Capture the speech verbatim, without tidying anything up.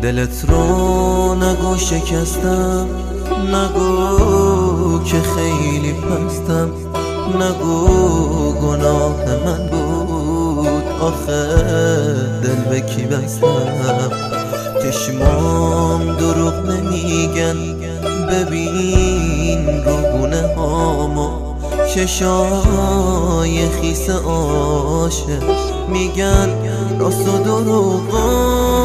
دلت رو نگو شکستم، نگو که خیلی پستم، نگو گناه من بود آخه دل به کی بستم. چشمام دروغ نمیگن، ببین روگونه هامو، چشای خیس عاشق میگن راست و دروغا.